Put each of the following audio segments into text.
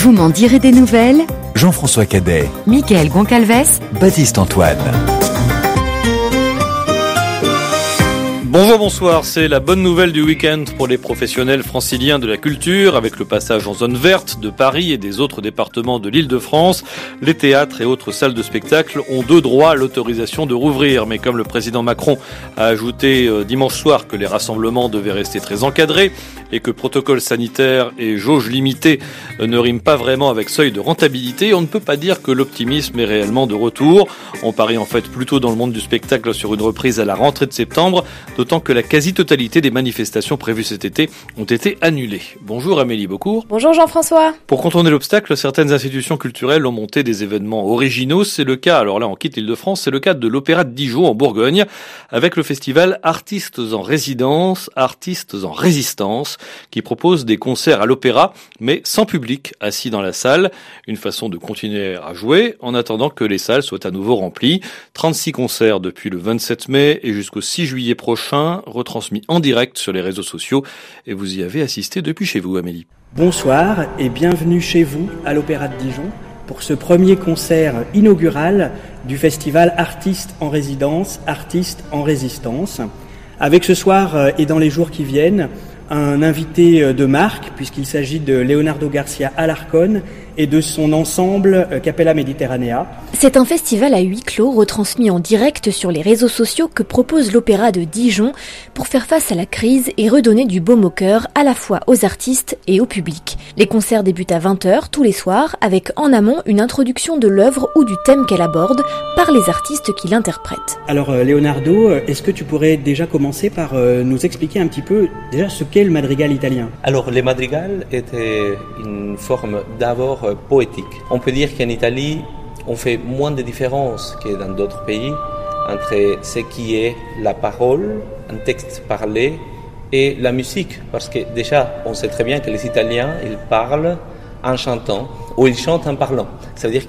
Vous m'en direz des nouvelles. Jean-François Cadet, Mickaël Goncalves, Baptiste Antoine. Bonjour, bonsoir, c'est la bonne nouvelle du week-end pour les professionnels franciliens de la culture. Avec le passage en zone verte de Paris et des autres départements de l'Île-de-France, les théâtres et autres salles de spectacle ont de droit l'autorisation de rouvrir. Mais comme le président Macron a ajouté dimanche soir que les rassemblements devaient rester très encadrés et que protocole sanitaire et jauge limitée ne riment pas vraiment avec seuil de rentabilité, on ne peut pas dire que l'optimisme est réellement de retour. On parie en fait plutôt dans le monde du spectacle sur une reprise à la rentrée de septembre, d'autant que la quasi-totalité des manifestations prévues cet été ont été annulées. Bonjour Amélie Beaucourt. Bonjour Jean-François. Pour contourner l'obstacle, certaines institutions culturelles ont monté des événements originaux. C'est le cas, alors là on quitte l'Île-de-France, c'est le cas de l'Opéra de Dijon en Bourgogne, avec le festival Artistes en résidence, Artistes en résistance, qui propose des concerts à l'opéra, mais sans public assis dans la salle. Une façon de continuer à jouer en attendant que les salles soient à nouveau remplies. 36 concerts depuis le 27 mai et jusqu'au 6 juillet prochain, retransmis en direct sur les réseaux sociaux. Et vous y avez assisté depuis chez vous, Amélie. Bonsoir et bienvenue chez vous à l'Opéra de Dijon pour ce premier concert inaugural du festival Artistes en résidence, Artistes en résistance. Avec ce soir et dans les jours qui viennent, un invité de marque, puisqu'il s'agit de Leonardo Garcia Alarcón et de son ensemble Capella Mediterranea. C'est un festival à huis clos retransmis en direct sur les réseaux sociaux que propose l'Opéra de Dijon pour faire face à la crise et redonner du baume au cœur à la fois aux artistes et au public. Les concerts débutent à 20h tous les soirs avec en amont une introduction de l'œuvre ou du thème qu'elle aborde par les artistes qui l'interprètent. Alors Leonardo, est-ce que tu pourrais déjà commencer par nous expliquer un petit peu déjà ce qu'est le madrigal italien? Alors le madrigal était une forme d'abord poétique. On peut dire qu'en Italie, on fait moins de différence que dans d'autres pays entre ce qui est la parole, un texte parlé, et la musique. Parce que déjà, on sait très bien que les Italiens, ils parlent en chantant, ou ils chantent en parlant. Ça veut dire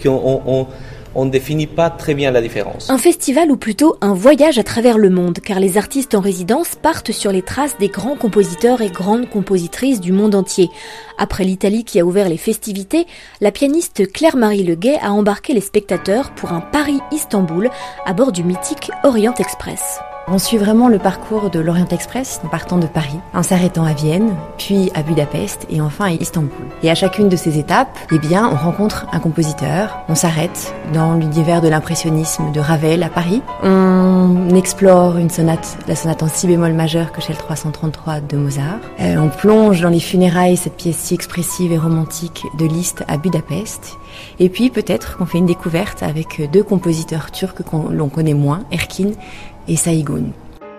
qu'on ne définit pas très bien la différence. Un festival ou plutôt un voyage à travers le monde, car les artistes en résidence partent sur les traces des grands compositeurs et grandes compositrices du monde entier. Après l'Italie qui a ouvert les festivités, la pianiste Claire-Marie Leguet a embarqué les spectateurs pour un Paris-Istanbul à bord du mythique Orient Express. On suit vraiment le parcours de l'Orient Express en partant de Paris, en s'arrêtant à Vienne, puis à Budapest et enfin à Istanbul. Et à chacune de ces étapes, on rencontre un compositeur, on s'arrête dans l'univers de l'impressionnisme de Ravel à Paris, on explore la sonate en si bémol majeur que Shell 333 de Mozart, on plonge dans les funérailles, cette pièce si expressive et romantique de Liszt à Budapest, et puis peut-être qu'on fait une découverte avec deux compositeurs turcs que l'on connaît moins, Erkin et Saygun.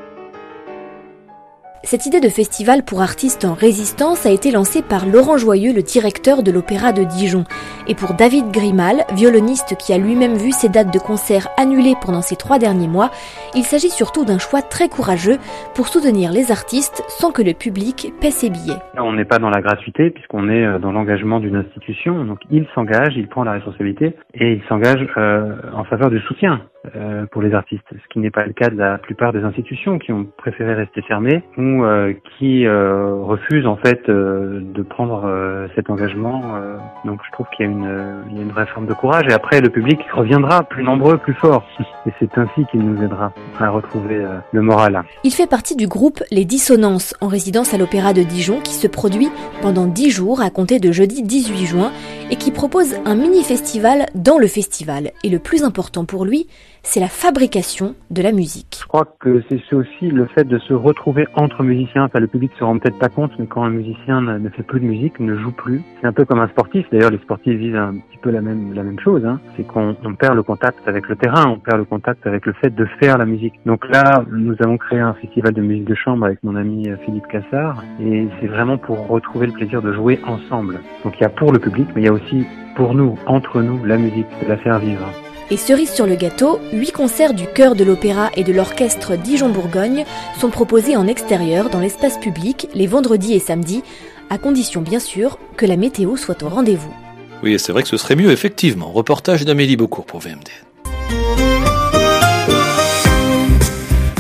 Cette idée de festival pour artistes en résistance a été lancée par Laurent Joyeux, le directeur de l'Opéra de Dijon. Et pour David Grimal, violoniste qui a lui-même vu ses dates de concert annulées pendant ces 3 derniers mois, il s'agit surtout d'un choix très courageux pour soutenir les artistes sans que le public paie ses billets. On n'est pas dans la gratuité puisqu'on est dans l'engagement d'une institution. Donc il s'engage, il prend la responsabilité et il s'engage en faveur du soutien pour les artistes, ce qui n'est pas le cas de la plupart des institutions qui ont préféré rester fermées ou qui refusent en fait de prendre cet engagement. Donc je trouve qu'il y a une vraie forme de courage et après le public reviendra plus nombreux, plus fort et c'est ainsi qu'il nous aidera à retrouver le moral. Il fait partie du groupe Les Dissonances en résidence à l'Opéra de Dijon qui se produit pendant 10 jours à compter de jeudi 18 juin et qui propose un mini-festival dans le festival. Et le plus important pour lui, c'est la fabrication de la musique. Je crois que c'est aussi le fait de se retrouver entre musiciens. Enfin, le public se rend peut-être pas compte, mais quand un musicien ne fait plus de musique, ne joue plus, c'est un peu comme un sportif. D'ailleurs, les sportifs vivent un petit peu la même chose. C'est qu'on perd le contact avec le terrain, on perd le contact avec le fait de faire la musique. Donc là, nous avons créé un festival de musique de chambre avec mon ami Philippe Cassard, et c'est vraiment pour retrouver le plaisir de jouer ensemble. Donc il y a pour le public, mais il y a aussi pour nous, entre nous, la musique, de la faire vivre. Et cerise sur le gâteau, 8 concerts du chœur de l'opéra et de l'orchestre Dijon-Bourgogne sont proposés en extérieur dans l'espace public les vendredis et samedis, à condition bien sûr que la météo soit au rendez-vous. Oui, c'est vrai que ce serait mieux, effectivement. Reportage d'Amélie Beaucourt pour VMD.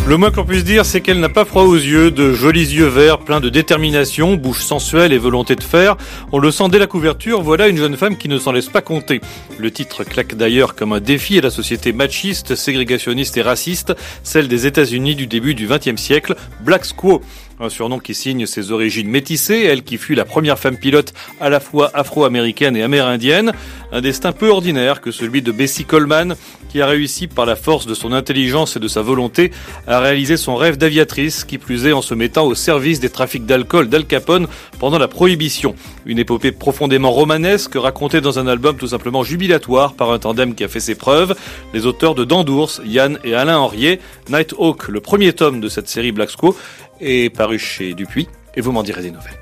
Le moins qu'on puisse dire, c'est qu'elle n'a pas froid aux yeux, de jolis yeux verts pleins de détermination, bouche sensuelle et volonté de faire. On le sent dès la couverture, voilà une jeune femme qui ne s'en laisse pas compter. Le titre claque d'ailleurs comme un défi à la société machiste, ségrégationniste et raciste, celle des États-Unis du début du XXe siècle, Black Squaw. Un surnom qui signe ses origines métissées, elle qui fut la première femme pilote à la fois afro-américaine et amérindienne. Un destin peu ordinaire que celui de Bessie Coleman, qui a réussi par la force de son intelligence et de sa volonté à réaliser son rêve d'aviatrice, qui plus est en se mettant au service des trafics d'alcool d'Al Capone pendant la Prohibition. Une épopée profondément romanesque, racontée dans un album tout simplement jubilatoire par un tandem qui a fait ses preuves. Les auteurs de Dents d'ours, Yann et Alain Henriet, Nighthawk, le premier tome de cette série Black Squaw, est paru chez Dupuis, et vous m'en direz des nouvelles.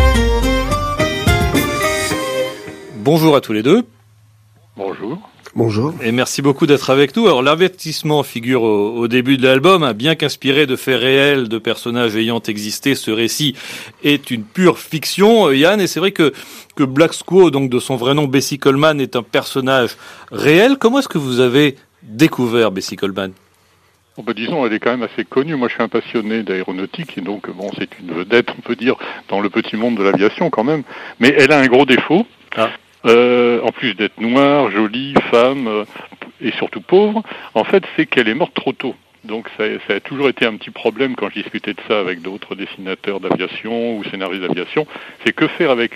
Bonjour à tous les deux. Bonjour. Bonjour. Et merci beaucoup d'être avec nous. Alors l'avertissement figure au début de l'album, bien qu'inspiré de faits réels, de personnages ayant existé, ce récit est une pure fiction, Yann, et c'est vrai que Black Squaw, donc de son vrai nom Bessie Coleman, est un personnage réel. Comment est-ce que vous avez découvert Bessie Coleman ? Disons, elle est quand même assez connue. Moi, je suis un passionné d'aéronautique et donc, c'est une vedette, on peut dire, dans le petit monde de l'aviation quand même. Mais elle a un gros défaut. En plus d'être noire, jolie, femme et surtout pauvre, en fait, c'est qu'elle est morte trop tôt. Donc ça a toujours été un petit problème quand je discutais de ça avec d'autres dessinateurs d'aviation ou scénaristes d'aviation. C'est que faire avec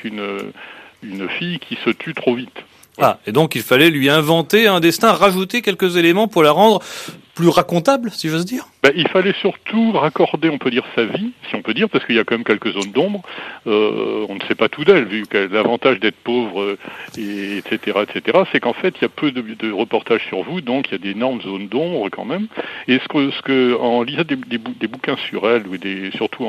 une fille qui se tue trop vite. Ah, et donc il fallait lui inventer un destin, rajouter quelques éléments pour la rendre plus racontable, si j'ose dire. Il fallait surtout raccorder, on peut dire, sa vie, si on peut dire, parce qu'il y a quand même quelques zones d'ombre. On ne sait pas tout d'elle, vu qu'elle a l'avantage d'être pauvre, etc., c'est qu'en fait, il y a peu de reportages sur vous, donc il y a d'énormes zones d'ombre quand même. Et en lisant des bouquins sur elle, surtout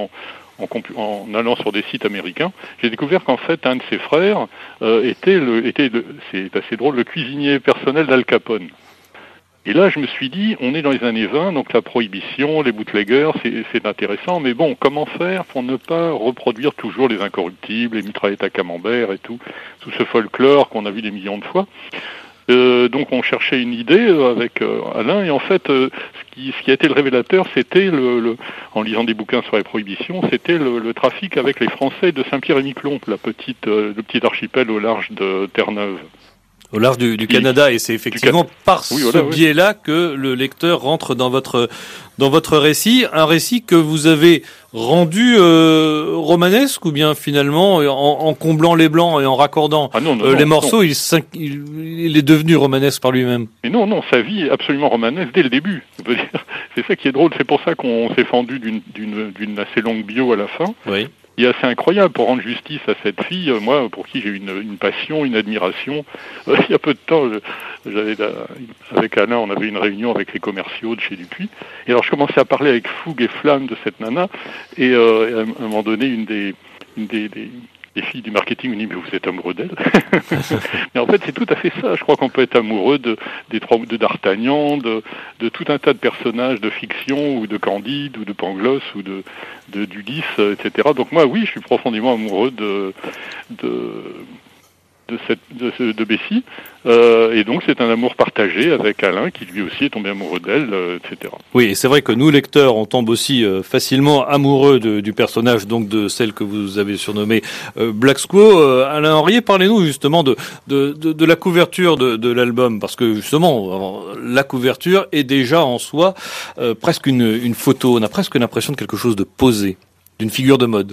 en allant sur des sites américains, j'ai découvert qu'en fait, un de ses frères était c'est assez drôle, le cuisinier personnel d'Al Capone. Et là, je me suis dit, on est dans les années 20, donc la prohibition, les bootleggers, c'est intéressant, mais bon, comment faire pour ne pas reproduire toujours les incorruptibles, les mitraillettes à camembert et tout ce folklore qu'on a vu des millions de fois. Donc on cherchait une idée avec Alain, et en fait, ce qui a été le révélateur, c'était en lisant des bouquins sur la prohibition, c'était le trafic avec les Français de Saint-Pierre-et-Miquelon, le petit archipel au large de Terre-Neuve. Au large du Canada, et c'est effectivement par ce biais-là que le lecteur rentre dans votre récit, un récit que vous avez rendu romanesque, ou bien finalement en comblant les blancs et en raccordant les morceaux, il est devenu romanesque par lui-même. Mais non, sa vie est absolument romanesque dès le début. C'est ça qui est drôle, c'est pour ça qu'on s'est fendu d'une assez longue bio à la fin. Oui. Et assez incroyable pour rendre justice à cette fille, moi, pour qui j'ai une passion, une admiration. Il y a peu de temps, avec Alain, on avait une réunion avec les commerciaux de chez Dupuis. Et alors, je commençais à parler avec fougue et flamme de cette nana. Et à un moment donné, une des filles du marketing me dit, mais vous êtes amoureux d'elle. Mais en fait, c'est tout à fait ça. Je crois qu'on peut être amoureux de D'Artagnan, de tout un tas de personnages de fiction, ou de Candide, ou de Pangloss, ou d'Ulysse, etc. Donc moi, oui, je suis profondément amoureux de Bessie, et donc c'est un amour partagé avec Alain, qui lui aussi est tombé amoureux d'elle, etc. Oui, et c'est vrai que nous, lecteurs, on tombe aussi facilement amoureux du personnage, donc de celle que vous avez surnommée Black Squaw. Alain Henriet, parlez-nous justement de la couverture de l'album, parce que justement, la couverture est déjà en soi presque une photo. On a presque l'impression de quelque chose de posé, d'une figure de mode.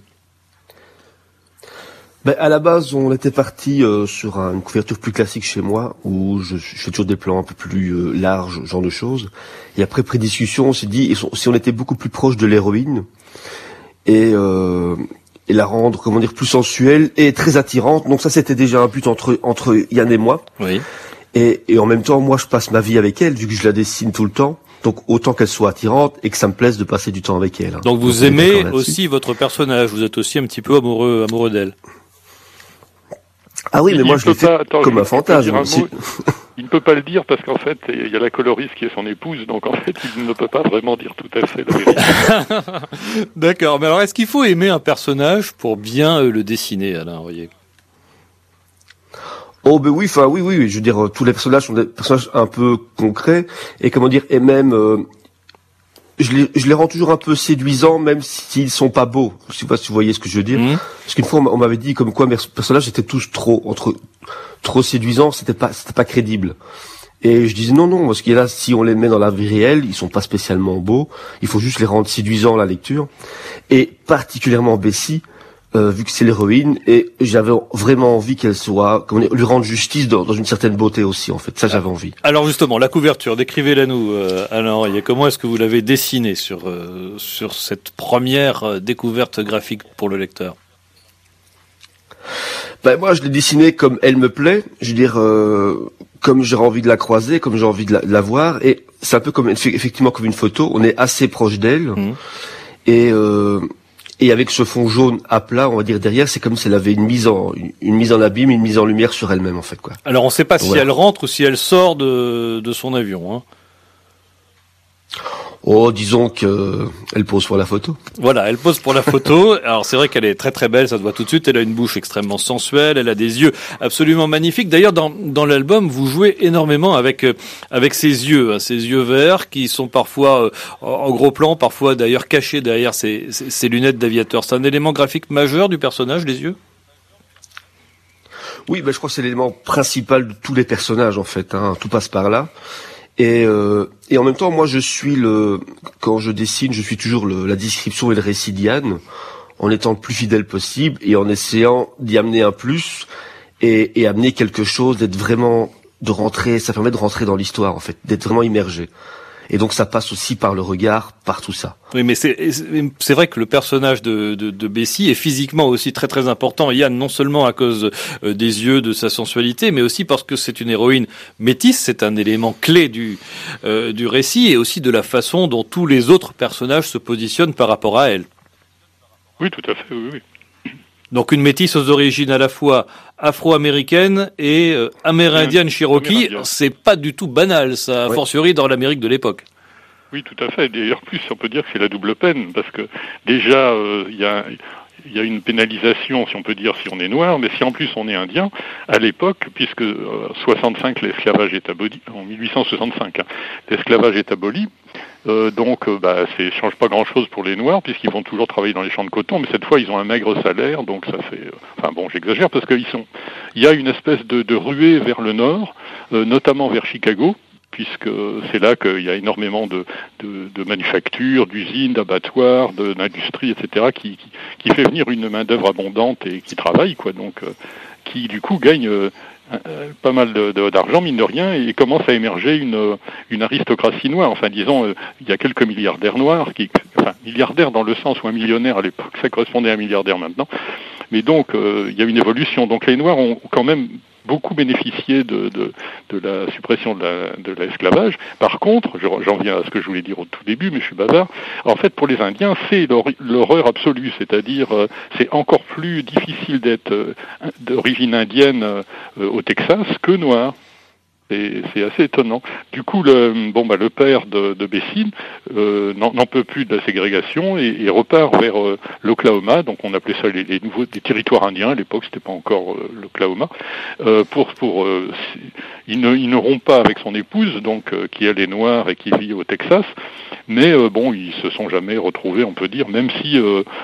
À la base, on était parti sur une couverture plus classique chez moi, où je fais toujours des plans un peu plus larges, genre de choses. Et après discussion, on s'est dit, si on était beaucoup plus proche de l'héroïne, et la rendre, plus sensuelle et très attirante. Donc ça, c'était déjà un but entre Yann et moi. Oui. Et en même temps, moi, je passe ma vie avec elle, vu que je la dessine tout le temps. Donc autant qu'elle soit attirante et que ça me plaise de passer du temps avec elle. Donc vous aimez aussi votre personnage, vous êtes aussi un petit peu amoureux d'elle. Ah oui, mais moi je l'ai fait comme un fantasme. Il ne peut pas le dire parce qu'en fait, il y a la coloriste qui est son épouse, donc en fait, il ne peut pas vraiment dire tout à fait la vérité. D'accord, mais alors est-ce qu'il faut aimer un personnage pour bien le dessiner, Alain Henriet ? Oh ben oui, oui, je veux dire, tous les personnages sont des personnages un peu concrets, et et même je les rends toujours un peu séduisants, même s'ils sont pas beaux. Je sais pas si vous voyez ce que je veux dire. Parce qu'une fois, on m'avait dit comme quoi mes personnages étaient tous trop séduisants, c'était pas crédible. Et je disais non, parce que là, si on les met dans la vie réelle, ils sont pas spécialement beaux. Il faut juste les rendre séduisants à la lecture. Et particulièrement Bessie, vu que c'est l'héroïne, et j'avais vraiment envie qu'elle soit, lui rendre justice dans une certaine beauté aussi, en fait. Ça, j'avais envie. Alors justement, la couverture, décrivez-la nous, Alain. Comment est-ce que vous l'avez dessinée sur cette première découverte graphique pour le lecteur? Moi, je l'ai dessinée comme elle me plaît. Je veux dire, comme j'ai envie de la croiser, comme j'ai envie de la voir. Et c'est un peu effectivement comme une photo. On est assez proche d'elle. Et avec ce fond jaune à plat, on va dire derrière, c'est comme si elle avait une mise en abîme, une mise en lumière sur elle-même, en fait, quoi. Alors, on ne sait pas si elle rentre ou si elle sort de son avion, hein. Oh, disons que elle pose pour la photo. Voilà, elle pose pour la photo. Alors c'est vrai qu'elle est très très belle, ça se voit tout de suite. Elle a une bouche extrêmement sensuelle, elle a des yeux absolument magnifiques. D'ailleurs, dans l'album, vous jouez énormément avec ses yeux verts qui sont parfois en gros plan, parfois d'ailleurs cachés derrière ses lunettes d'aviateur. C'est un élément graphique majeur du personnage, les yeux. Oui, je crois que c'est l'élément principal de tous les personnages en fait. Tout passe par là. Et en même temps, moi, quand je dessine, je suis toujours la description et le récit d'Yann, en étant le plus fidèle possible et en essayant d'y amener un plus et amener quelque chose, ça permet de rentrer dans l'histoire, en fait, d'être vraiment immergé. Et donc ça passe aussi par le regard, par tout ça. Oui, mais c'est vrai que le personnage de Bessie est physiquement aussi très très important. Yann, non seulement à cause des yeux, de sa sensualité, mais aussi parce que c'est une héroïne métisse. C'est un élément clé du récit et aussi de la façon dont tous les autres personnages se positionnent par rapport à elle. Oui, tout à fait, oui. Donc une métisse aux origines à la fois afro-américaine et amérindienne Cherokee, c'est pas du tout banal, ça, a fortiori dans l'Amérique de l'époque. Oui, tout à fait. D'ailleurs, plus, on peut dire que c'est la double peine, parce que déjà, il y a une pénalisation, si on peut dire, si on est noir, mais si en plus on est indien, à l'époque, puisque 65, l'esclavage est aboli, en 1865, l'esclavage est aboli, donc ça change pas grand-chose pour les Noirs, puisqu'ils vont toujours travailler dans les champs de coton, mais cette fois ils ont un maigre salaire, donc ça fait... j'exagère, parce qu'il y a une espèce de ruée vers le nord, notamment vers Chicago, puisque c'est là qu'il y a énormément de manufactures, d'usines, d'abattoirs, d'industries, etc., qui fait venir une main-d'œuvre abondante et qui travaille, quoi, donc qui du coup gagne pas mal d'argent, mine de rien, et commence à émerger une aristocratie noire. Enfin, disons, il y a quelques milliardaires noirs, milliardaires dans le sens où un millionnaire à l'époque, ça correspondait à un milliardaire maintenant. Mais donc, il y a une évolution. Donc les Noirs ont quand même beaucoup bénéficié de la suppression de l'esclavage. Par contre, j'en viens à ce que je voulais dire au tout début, mais je suis bavard, en fait, pour les Indiens, c'est l'horreur absolue, c'est-à-dire c'est encore plus difficile d'être d'origine indienne au Texas que noir. C'est assez étonnant. Du coup, le père de Bessie n'en peut plus de la ségrégation et repart vers l'Oklahoma. Donc, on appelait ça les territoires indiens. À l'époque, c'était pas encore l'Oklahoma. Il ne rompt pas avec son épouse, donc qui elle est noire et qui vit au Texas. Mais ils se sont jamais retrouvés, on peut dire, même si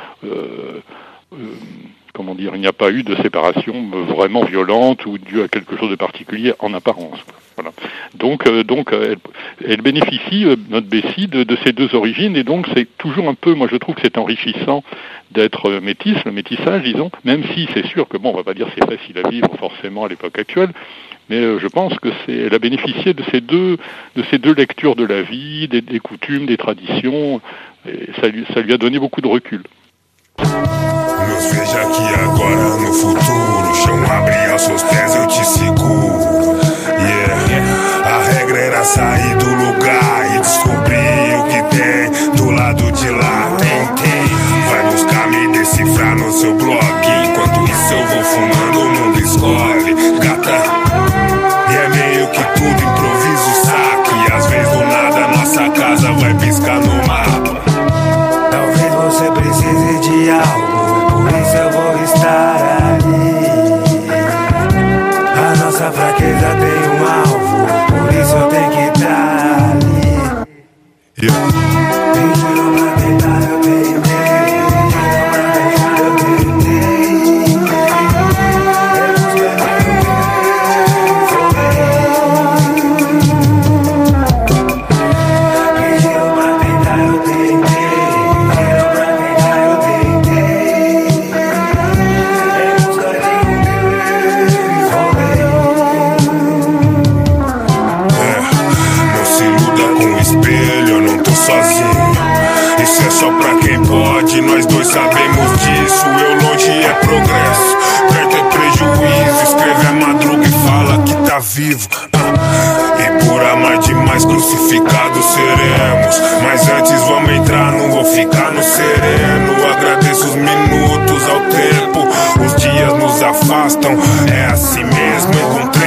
il n'y a pas eu de séparation vraiment violente ou due à quelque chose de particulier en apparence. Voilà. Donc elle bénéficie, notre Bessie, de ces deux origines, et donc c'est toujours un peu, moi je trouve que c'est enrichissant d'être métisse, le métissage, disons, même si c'est sûr que on va pas dire c'est facile à vivre forcément à l'époque actuelle, mais je pense que elle a bénéficié de ces deux lectures de la vie, des coutumes, des traditions, et ça lui a donné beaucoup de recul. Meus veja aqui agora no futuro. Chão abre aos seus pés, eu te seguro. Yeah. A regra era sair do lugar e descobrir o que tem do lado de lá. Tem. Vai buscar me decifrar no seu blog. Enquanto isso eu vou fumando, o mundo escolhe. Gata. E é meio que tudo improviso, saque. Às vezes do nada nossa casa vai piscar no mapa. Talvez você precise de algo. Por isso eu vou estar ali. A nossa fraqueza tem alvo. Por isso eu tenho que estar ali. sabemos disso, longe é progresso. Preto é prejuízo, escreve a madruga e fala que tá vivo. E por amar demais crucificados seremos. Mas antes vamos entrar, não vou ficar no sereno. Agradeço os minutos ao tempo, os dias nos afastam. É assim mesmo, encontrei.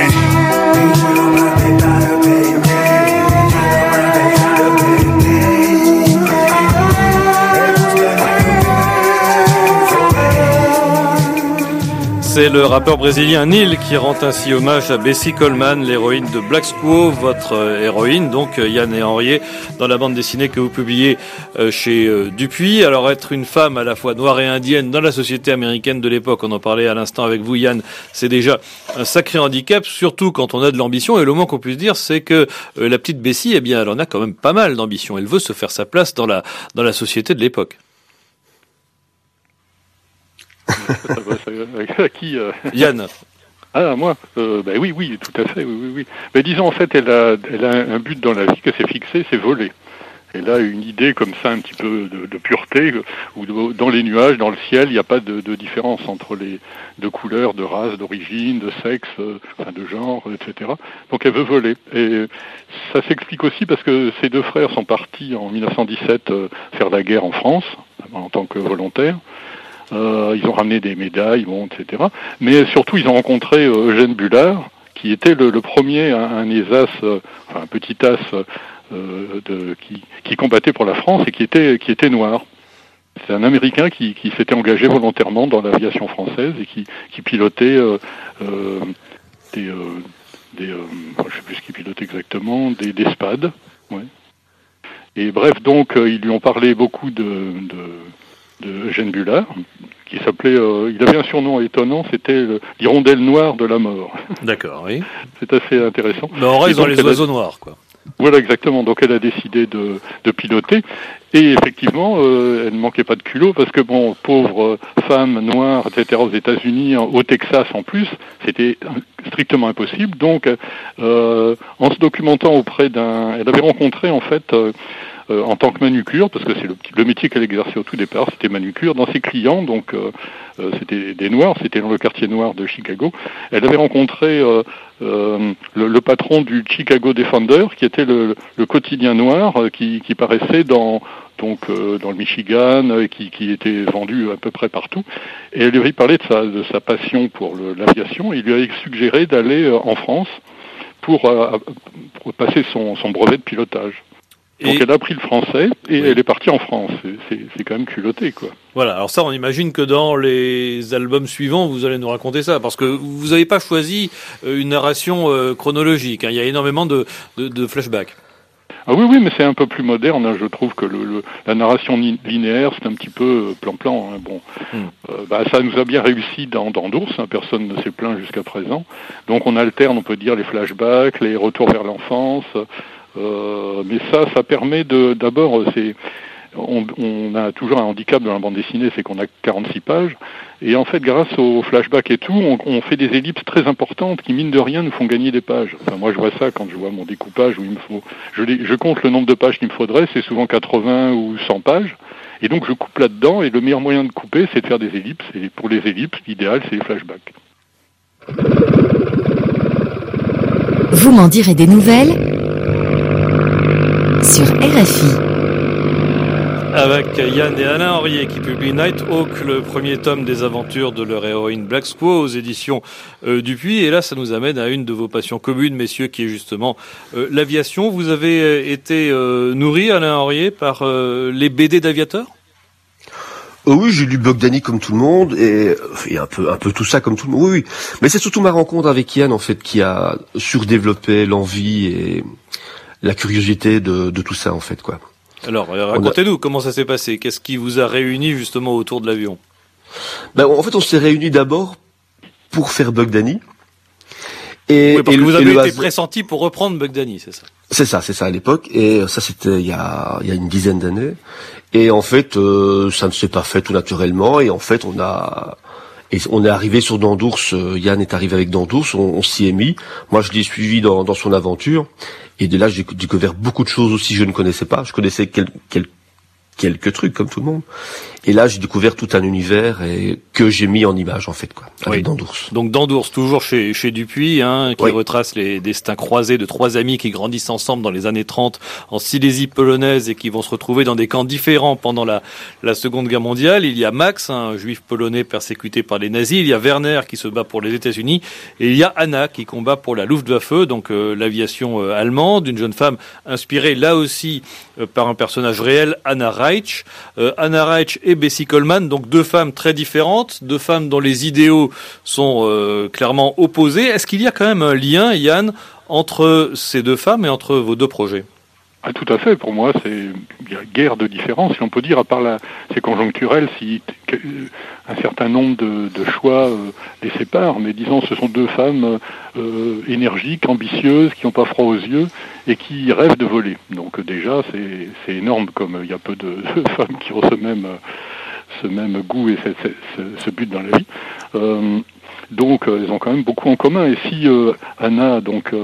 C'est le rappeur brésilien Nil qui rend ainsi hommage à Bessie Coleman, l'héroïne de Black Squaw, votre héroïne, donc Yann et Henriet, dans la bande dessinée que vous publiez chez Dupuis. Alors être une femme à la fois noire et indienne dans la société américaine de l'époque, on en parlait à l'instant avec vous Yann, c'est déjà un sacré handicap, surtout quand on a de l'ambition, et le moins qu'on puisse dire c'est que la petite Bessie, eh bien elle en a quand même pas mal d'ambition, elle veut se faire sa place dans la société de l'époque. À qui Yann. Ah, moi oui, tout à fait, oui. Mais disons, en fait, elle a un but dans la vie qu'elle s'est fixé, c'est voler. Elle a une idée comme ça, un petit peu de pureté, où dans les nuages, dans le ciel, il n'y a pas de différence entre les de couleurs, de race, d'origine, de sexe, de genre, etc. Donc elle veut voler. Et ça s'explique aussi parce que ses deux frères sont partis en 1917 faire la guerre en France, en tant que volontaires. Ils ont ramené des médailles, etc. Mais surtout, ils ont rencontré Eugène Bullard, qui était le premier, un ESAS, un petit as qui combattait pour la France et qui était noir. C'est un Américain qui s'était engagé volontairement dans l'aviation française et qui pilotait je sais plus ce qu'il pilotait exactement, des SPAD. Ouais. Et bref, donc, ils lui ont parlé beaucoup de Eugène Bullard, qui s'appelait, il avait un surnom étonnant, c'était l'hirondelle noire de la mort. D'accord, oui. C'est assez intéressant. Mais en reste dans les oiseaux noirs, quoi. Voilà, exactement. Donc elle a décidé de piloter. Et effectivement, elle ne manquait pas de culot parce que, pauvre femme noire, etc., aux États-Unis, au Texas en plus, c'était strictement impossible. Donc, en se documentant auprès elle avait rencontré, en fait, en tant que manucure, parce que c'est le métier qu'elle exerçait au tout départ, c'était manucure, dans ses clients, donc c'était des Noirs, c'était dans le quartier noir de Chicago. Elle avait rencontré le patron du Chicago Defender, qui était le quotidien noir, qui paraissait dans le Michigan, qui était vendu à peu près partout. Et elle lui avait parlé de sa passion pour l'aviation, et il lui avait suggéré d'aller en France pour passer son brevet de pilotage. Donc elle a appris le français et elle est partie en France. C'est quand même culotté, quoi. Voilà, alors ça on imagine que dans les albums suivants vous allez nous raconter ça, parce que vous n'avez pas choisi une narration chronologique, hein. Il y a énormément de flashbacks. Ah oui, mais c'est un peu plus moderne, hein. Je trouve que la narration linéaire c'est un petit peu plan-plan, hein. Ça nous a bien réussi dans d'Ours, hein. Personne ne s'est plaint jusqu'à présent. Donc on alterne, on peut dire, les flashbacks, les retours vers l'enfance. Mais ça permet d'abord, on a toujours un handicap dans la bande dessinée, c'est qu'on a 46 pages, et en fait grâce aux flashbacks et tout, on fait des ellipses très importantes qui mine de rien nous font gagner des pages. Enfin moi je vois ça quand je vois mon découpage où il me faut, je compte le nombre de pages qu'il me faudrait, c'est souvent 80 ou 100 pages, et donc je coupe là-dedans, et le meilleur moyen de couper c'est de faire des ellipses, et pour les ellipses l'idéal c'est les flashbacks. Vous m'en direz des nouvelles sur RFI. Avec Yann et Alain Henriet qui publient Nighthawk, le premier tome des aventures de leur héroïne Black Squaw aux éditions Dupuis. Et là, ça nous amène à une de vos passions communes, messieurs, qui est justement l'aviation. Vous avez été nourri, Alain Henriet, par les BD d'aviateurs ? Oui, j'ai lu Bogdani comme tout le monde et un peu tout ça comme tout le monde. Oui. Mais c'est surtout ma rencontre avec Yann en fait qui a surdéveloppé l'envie et la curiosité de tout ça en fait, quoi. Alors, racontez-nous comment ça s'est passé. Qu'est-ce qui vous a réunis justement autour de l'avion ? En fait, on s'est réunis d'abord pour faire Bogdani. Oui, parce que vous avez été pressenti pour reprendre Bogdani, c'est ça ? C'est ça à l'époque. Et ça, c'était il y a une dizaine d'années. Et en fait, ça ne s'est pas fait tout naturellement. Et en fait, on est arrivé sur Dandours. Yann est arrivé avec Dandours. On s'y est mis. Moi, je l'ai suivi dans son aventure. Et de là, j'ai découvert beaucoup de choses aussi que je ne connaissais pas. Je connaissais quelques trucs comme tout le monde. Et là, j'ai découvert tout un univers que j'ai mis en image, en fait, quoi, avec Dents d'ours. Donc Dents d'ours, toujours chez Dupuis, qui retrace les destins croisés de 3 amis qui grandissent ensemble dans les années 30 en Silésie polonaise et qui vont se retrouver dans des camps différents pendant la Seconde Guerre mondiale. Il y a Max, un juif polonais persécuté par les nazis. Il y a Werner qui se bat pour les États-Unis. Et il y a Anna qui combat pour la Luftwaffe, donc l'aviation allemande, une jeune femme inspirée là aussi par un personnage réel, Anna Reitsch. Anna Reitsch et Bessie Coleman, donc 2 femmes très différentes, 2 femmes dont les idéaux sont clairement opposés. Est-ce qu'il y a quand même un lien, Yann, entre ces 2 femmes et entre vos 2 projets ? Ah, tout à fait. Pour moi, il y a guère de différence, si on peut dire, à part c'est conjoncturel, si un certain nombre de choix les séparent. Mais disons, ce sont 2 femmes énergiques, ambitieuses, qui n'ont pas froid aux yeux et qui rêvent de voler. Donc déjà, c'est énorme, comme il y a peu de femmes qui ont ce même goût et ce but dans la vie. Donc, elles ont quand même beaucoup en commun. Et si Anna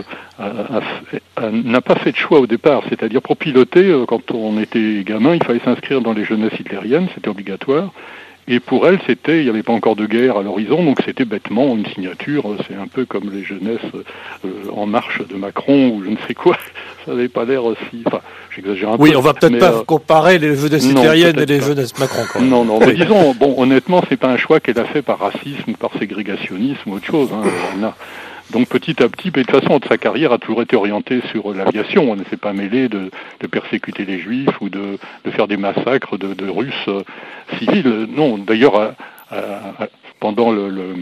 n'a pas fait de choix au départ, c'est-à-dire pour piloter, quand on était gamin, il fallait s'inscrire dans les jeunesses hitlériennes, c'était obligatoire. Et pour elle, il n'y avait pas encore de guerre à l'horizon, donc c'était bêtement une signature. C'est un peu comme les jeunesses en marche de Macron ou je ne sais quoi. Ça n'avait pas l'air aussi... Enfin, j'exagère un peu. Oui, on va peut-être pas comparer les jeunesses hitlériennes et les jeunesses Macron, quand même. Non, mais disons, honnêtement, c'est pas un choix qu'elle a fait par racisme, par ségrégationnisme ou autre chose. Donc petit à petit, mais de toute façon, sa carrière a toujours été orientée sur l'aviation. On ne s'est pas mêlé de persécuter les Juifs ou de faire des massacres de Russes civils. Non, d'ailleurs, pendant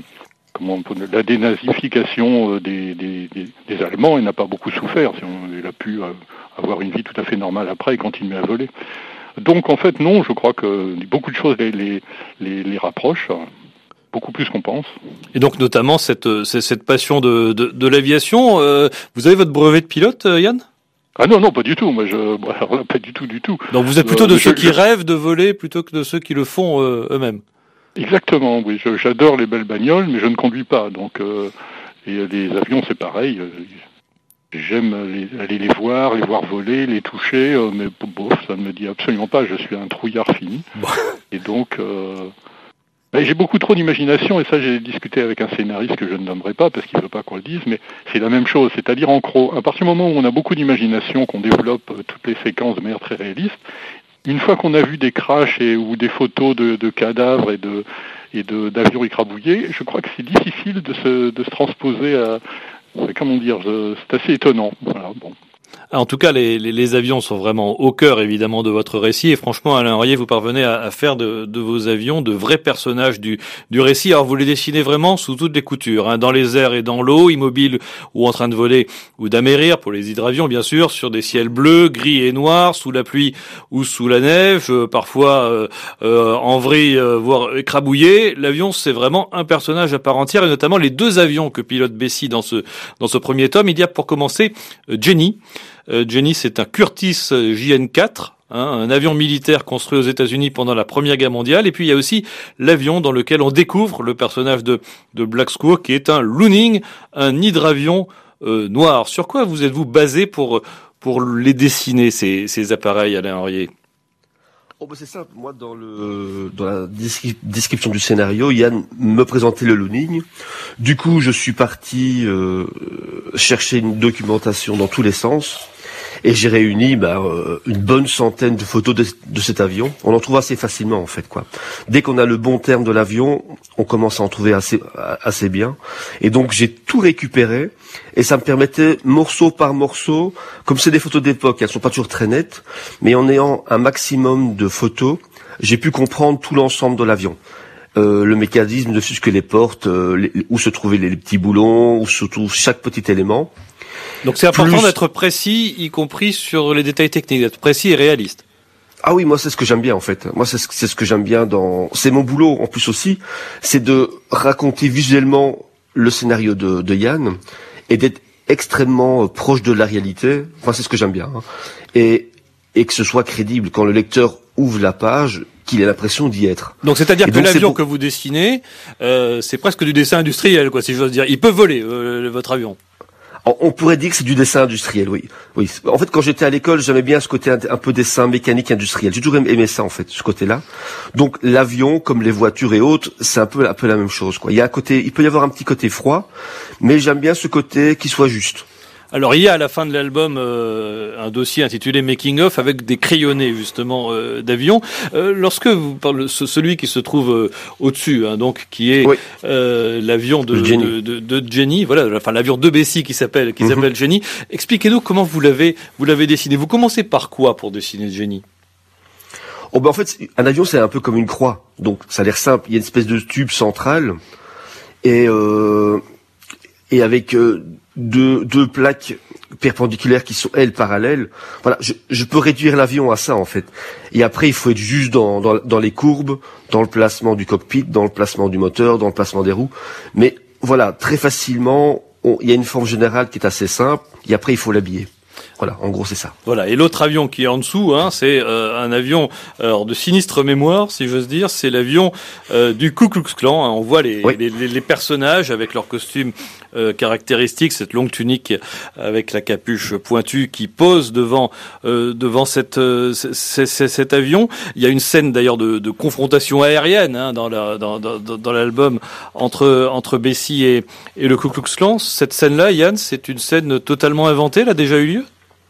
la dénazification des Allemands, il n'a pas beaucoup souffert. Il a pu avoir une vie tout à fait normale après et continuer à voler. Donc en fait, non, je crois que beaucoup de choses les rapprochent. Beaucoup plus qu'on pense. Et donc notamment cette passion de l'aviation. Vous avez votre brevet de pilote, Yann ? Ah non, pas du tout. Moi, pas du tout. Donc vous êtes plutôt de ceux qui rêvent de voler plutôt que de ceux qui le font eux-mêmes. Exactement, oui. J'adore les belles bagnoles, mais je ne conduis pas. Donc, et les avions, c'est pareil. J'aime aller les voir voler, les toucher, mais ça ne me dit absolument pas. Je suis un trouillard fini. Et donc... j'ai beaucoup trop d'imagination, et ça j'ai discuté avec un scénariste que je ne nommerai pas parce qu'il ne veut pas qu'on le dise, mais c'est la même chose, c'est-à-dire en gros, à partir du moment où on a beaucoup d'imagination, qu'on développe toutes les séquences de manière très réaliste, une fois qu'on a vu des crashs ou des photos de cadavres et d'avions écrabouillés, je crois que c'est difficile de se transposer à... c'est assez étonnant. Voilà, bon. En tout cas, les avions sont vraiment au cœur, évidemment, de votre récit. Et franchement, Alain Henriet, vous parvenez à faire de vos avions de vrais personnages du récit. Alors, vous les dessinez vraiment sous toutes les coutures, dans les airs et dans l'eau, immobiles ou en train de voler ou d'amérir, pour les hydravions, bien sûr, sur des ciels bleus, gris et noirs, sous la pluie ou sous la neige, parfois en vrille, voire écrabouillé. L'avion, c'est vraiment un personnage à part entière, et notamment les 2 avions que pilote Bessie dans ce premier tome. Il y a, pour commencer, Jenny. Jenny, c'est un Curtiss JN4, un avion militaire construit aux États-Unis pendant la Première Guerre mondiale. Et puis il y a aussi l'avion dans lequel on découvre le personnage de Black Squirrel, qui est un Looning, un hydravion noir. Sur quoi vous êtes-vous basé pour les dessiner, ces appareils, Alain Henriet ? C'est simple. Moi, dans la description du scénario, Yann me présentait le Looning. Du coup, je suis parti chercher une documentation dans tous les sens. Et j'ai réuni une bonne centaine de photos de cet avion. On en trouve assez facilement, en fait, quoi. Dès qu'on a le bon terme de l'avion, on commence à en trouver assez bien. Et donc j'ai tout récupéré, et ça me permettait, morceau par morceau, comme c'est des photos d'époque, elles sont pas toujours très nettes, mais en ayant un maximum de photos, j'ai pu comprendre tout l'ensemble de l'avion. Le mécanisme, ne fût-ce que les portes, où se trouvaient les petits boulons, où se trouve chaque petit élément. Donc c'est important d'être précis, y compris sur les détails techniques, d'être précis et réaliste. Ah oui, moi c'est ce que j'aime bien, en fait. Moi c'est ce que j'aime bien c'est mon boulot en plus aussi, c'est de raconter visuellement le scénario de Yann et d'être extrêmement proche de la réalité. Enfin, c'est ce que j'aime bien. Et que ce soit crédible quand le lecteur ouvre la page, qu'il ait l'impression d'y être. Donc c'est-à-dire que l'avion que vous dessinez, c'est presque du dessin industriel, quoi, si j'ose dire. Il peut voler, votre avion. On pourrait dire que c'est du dessin industriel, oui. Oui. En fait, quand j'étais à l'école, j'aimais bien ce côté un peu dessin mécanique industriel. J'ai toujours aimé ça, en fait, ce côté-là. Donc, l'avion, comme les voitures et autres, c'est un peu la même chose, quoi. Il peut y avoir un petit côté froid, mais j'aime bien ce côté qui soit juste. Alors il y a à la fin de l'album un dossier intitulé Making of avec des crayonnés justement d'avions. Lorsque vous parlez celui qui se trouve au-dessus, hein, donc qui est l'avion de Jenny, voilà, enfin l'avion de Bessie qui s'appelle Jenny. Expliquez-nous comment vous l'avez dessiné. Vous commencez par quoi pour dessiner Jenny? Oh ben en fait, un avion c'est un peu comme une croix, donc ça a l'air simple. Il y a une espèce de tube central et avec deux plaques perpendiculaires qui sont elles parallèles. Voilà, je peux réduire l'avion à ça en fait. Et après il faut être juste dans les courbes, dans le placement du cockpit, dans le placement du moteur, dans le placement des roues. Mais voilà, très facilement, il y a une forme générale qui est assez simple. Et après il faut l'habiller. Voilà, en gros c'est ça. Voilà, et l'autre avion qui est en dessous, hein, c'est un avion de sinistre mémoire, si j'ose dire. C'est l'avion du Ku Klux Klan. Hein. On voit les personnages avec leurs costumes caractéristiques, cette longue tunique avec la capuche pointue qui pose devant cet avion. Il y a une scène d'ailleurs de confrontation aérienne hein, dans l'album entre Bessie et le Ku Klux Klan. Cette scène-là, Yann, c'est une scène totalement inventée. Elle a déjà eu lieu?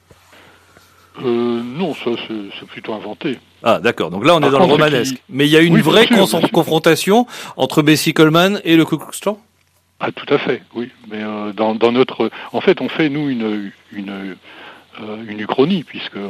Non, ça c'est plutôt inventé. Ah d'accord, donc là on est dans le romanesque. Mais il y a une vraie confrontation entre Bessie Coleman et le Ku Klux Klan? Ah tout à fait, oui. Mais dans notre... En fait on fait nous une uchronie, puisque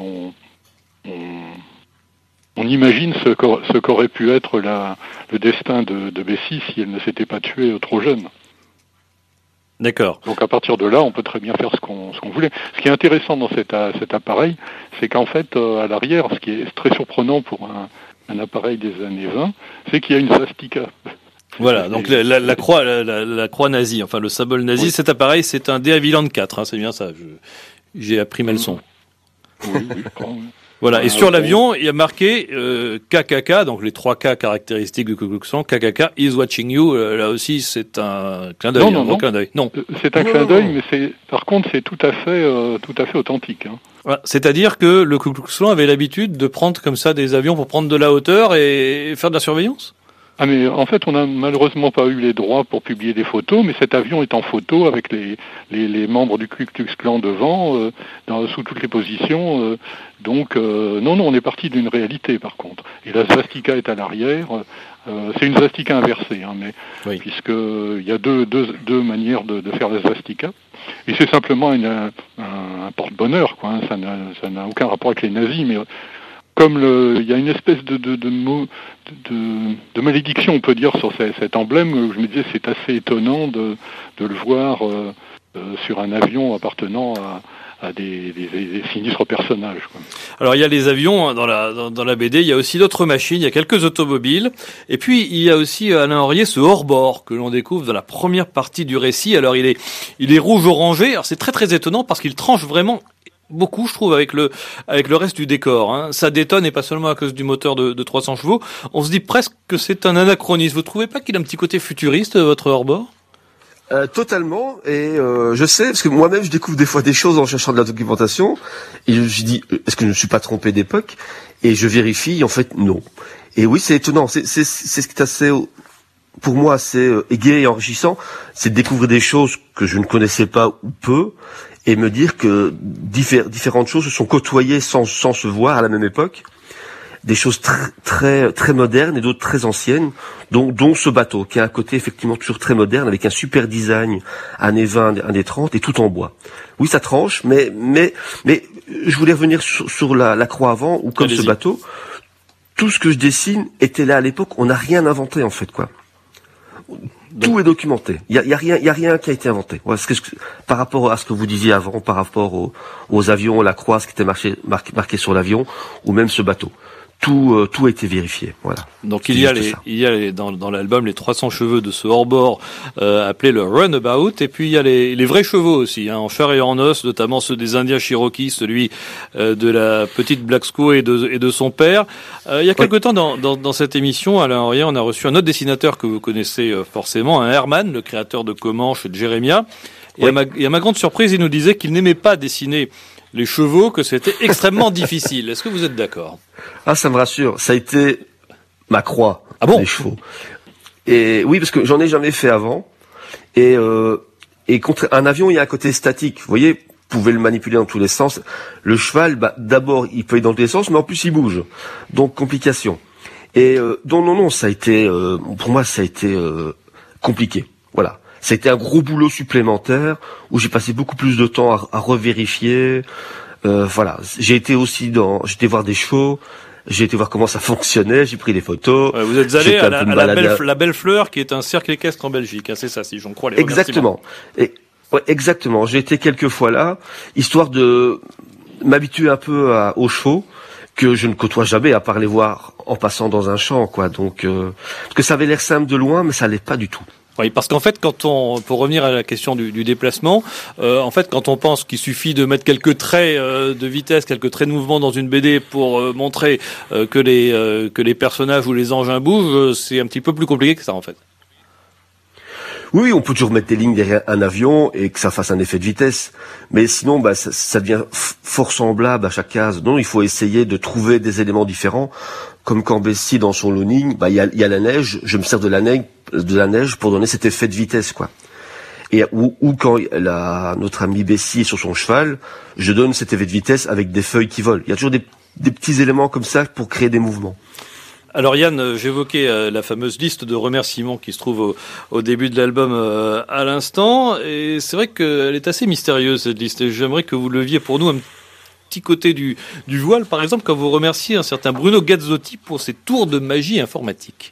on imagine ce qu'aurait pu être le destin de Bessie si elle ne s'était pas tuée trop jeune. D'accord. Donc à partir de là, on peut très bien faire ce qu'on voulait. Ce qui est intéressant dans cet appareil, c'est qu'en fait, à l'arrière, ce qui est très surprenant pour un appareil des années 20, c'est qu'il y a une swastika. Voilà, donc la croix nazie, enfin le symbole nazi, oui. Cet appareil, c'est un De Havilland 4, hein, c'est bien ça. J'ai appris ma leçon. Oui, Voilà, et sur l'avion, il y a marqué KKK, donc les 3 K caractéristiques du Ku Klux Klan. KKK is watching you. Là aussi, c'est un clin d'œil. Non. Clin d'œil. Non. C'est un clin d'œil, mais par contre, c'est tout à fait authentique. Hein. Voilà, c'est-à-dire que le Ku Klux Klan avait l'habitude de prendre comme ça des avions pour prendre de la hauteur et faire de la surveillance. Ah mais en fait on n'a malheureusement pas eu les droits pour publier des photos, mais cet avion est en photo avec les membres du Ku Klux Klan devant, sous toutes les positions. Donc non, on est parti d'une réalité par contre. Et la swastika est à l'arrière. C'est une swastika inversée, hein, mais oui. Puisque il y a deux manières de faire la swastika. Et c'est simplement un porte-bonheur, quoi. Hein, ça n'a aucun rapport avec les nazis, mais comme il y a une espèce de malédiction, on peut dire, sur cet emblème, je me disais c'est assez étonnant de le voir sur un avion appartenant à des sinistres personnages, quoi. Alors il y a les avions dans la BD, il y a aussi d'autres machines, il y a quelques automobiles, et puis il y a aussi Alain Henriet, ce hors-bord que l'on découvre dans la première partie du récit. Alors il est rouge-orangé, alors c'est très très étonnant parce qu'il tranche vraiment beaucoup, je trouve, avec le reste du décor. Hein. Ça détonne, et pas seulement à cause du moteur de 300 chevaux. On se dit presque que c'est un anachronisme. Vous trouvez pas qu'il a un petit côté futuriste, votre hors-bord? Totalement, et je sais, parce que moi-même je découvre des fois des choses en cherchant de la documentation, et je dis, est-ce que je ne me suis pas trompé d'époque? Et je vérifie, en fait, non. Et oui, c'est étonnant, c'est ce qui est assez, pour moi, assez gai et enrichissant, c'est de découvrir des choses que je ne connaissais pas ou peu, et me dire que différentes choses se sont côtoyées sans se voir à la même époque. Des choses très modernes et d'autres très anciennes, dont ce bateau, qui a un côté effectivement toujours très moderne, avec un super design années 20, années 30, et tout en bois. Oui, ça tranche, mais je voulais revenir sur la croix avant, où comme ce bateau, tout ce que je dessine était là à l'époque, on n'a rien inventé en fait, quoi. Tout est documenté. Il y a rien qui a été inventé. Ouais, par rapport à ce que vous disiez avant, par rapport aux avions, la croix, ce qui était marqué sur l'avion, ou même ce bateau. Tout a été vérifié, voilà. Donc il y a dans l'album les 300 cheveux de ce hors-bord appelé le Runabout, et puis il y a les vrais chevaux aussi, hein, en chair et en os, notamment ceux des Indiens Cherokee, celui de la petite Black Squaw et de son père. Il y a quelque temps dans cette émission, Alain Henriet, on a reçu un autre dessinateur que vous connaissez forcément, un Herman, le créateur de Comanche et de Jérémia. Et à ma grande surprise, il nous disait qu'il n'aimait pas dessiner les chevaux, que c'était extrêmement difficile. Est-ce que vous êtes d'accord? Ah, ça me rassure. Ça a été ma croix, bon les chevaux. Et oui, parce que j'en ai jamais fait avant. Et contre un avion, il y a un côté statique. Vous voyez, vous pouvez le manipuler dans tous les sens. Le cheval, d'abord, il peut aller dans tous les sens, mais en plus, il bouge. Donc, complication. Et non, ça a été, pour moi, ça a été compliqué. Voilà. Ça a été un gros boulot supplémentaire où j'ai passé beaucoup plus de temps à revérifier. Voilà. J'étais voir des chevaux. J'ai été voir comment ça fonctionnait, j'ai pris des photos. Vous êtes allé à la Belle Fleur, qui est un cercle équestre en Belgique, hein, c'est ça, si j'en crois les Exactement. Exactement. J'ai été quelques fois là, histoire de m'habituer un peu aux chevaux, que je ne côtoie jamais, à part les voir en passant dans un champ, quoi. Donc, parce que ça avait l'air simple de loin, mais ça l'est pas du tout. Oui, parce qu'en fait, pour revenir à la question du déplacement, en fait, quand on pense qu'il suffit de mettre quelques traits de vitesse, quelques traits de mouvement dans une BD pour montrer que les personnages ou les engins bougent, c'est un petit peu plus compliqué que ça, en fait. Oui, on peut toujours mettre des lignes derrière un avion et que ça fasse un effet de vitesse, mais sinon, ça devient fort semblable à chaque case. Non, il faut essayer de trouver des éléments différents. Comme quand Bessie, dans son loaning, il y a la neige, je me sers de la neige pour donner cet effet de vitesse, quoi. Et ou quand notre ami Bessie est sur son cheval, je donne cet effet de vitesse avec des feuilles qui volent. Il y a toujours des petits éléments comme ça pour créer des mouvements. Alors Yann, j'évoquais la fameuse liste de remerciements qui se trouve au début de l'album à l'instant, et c'est vrai qu'elle est assez mystérieuse, cette liste, et j'aimerais que vous leviez pour nous un petit côté du voile, par exemple, quand vous remerciez un certain Bruno Gazzotti pour ses tours de magie informatique.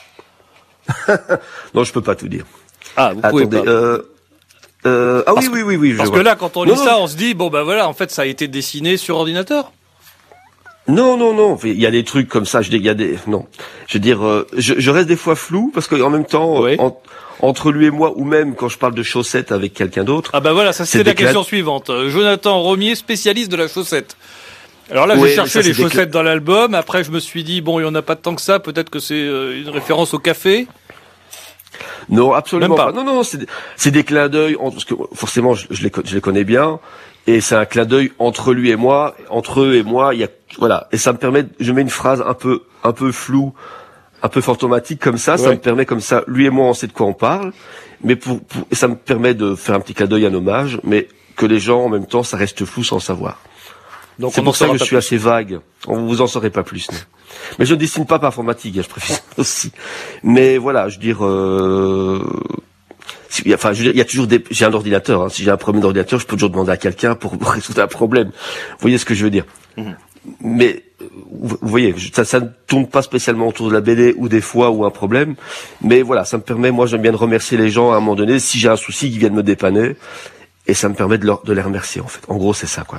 Non, je peux pas tout dire. Ah, vous pouvez pas. Oui. Parce que là, quand on lit ça, on se dit, en fait, ça a été dessiné sur ordinateur. Non. Il y a des trucs comme ça. Non. Je veux dire, je reste des fois flou parce qu'en même temps, entre lui et moi, ou même quand je parle de chaussettes avec quelqu'un d'autre. Ah voilà, ça c'est la question suivante. Jonathan Romier, spécialiste de la chaussette. Alors là, j'ai cherché les chaussettes dans l'album. Après, je me suis dit, il y en a pas tant que ça. Peut-être que c'est une référence au café. Non, absolument pas. Non, c'est des clins d'œil, parce que forcément, je les connais bien, et c'est un clin d'œil entre lui et moi, entre eux et moi, et ça me permet, je mets une phrase un peu floue, un peu fantomatique comme ça, ça me permet comme ça, lui et moi on sait de quoi on parle, mais et ça me permet de faire un petit clin d'œil, un hommage, mais que les gens en même temps, ça reste flou sans savoir. Donc c'est pour ça que je suis assez vague. Vous en saurez pas plus. Non. Mais je ne dessine pas par informatique, je préfère aussi. Mais voilà, je veux dire, il y a toujours j'ai un ordinateur. Hein. Si j'ai un problème d'ordinateur, je peux toujours demander à quelqu'un pour résoudre un problème. Vous voyez ce que je veux dire. Mais vous voyez, ça ne tourne pas spécialement autour de la BD ou des fois ou un problème. Mais voilà, ça me permet, moi j'aime bien de remercier les gens à un moment donné. Si j'ai un souci, qu'ils viennent me dépanner. Et ça me permet de les remercier en fait. En gros, c'est ça quoi.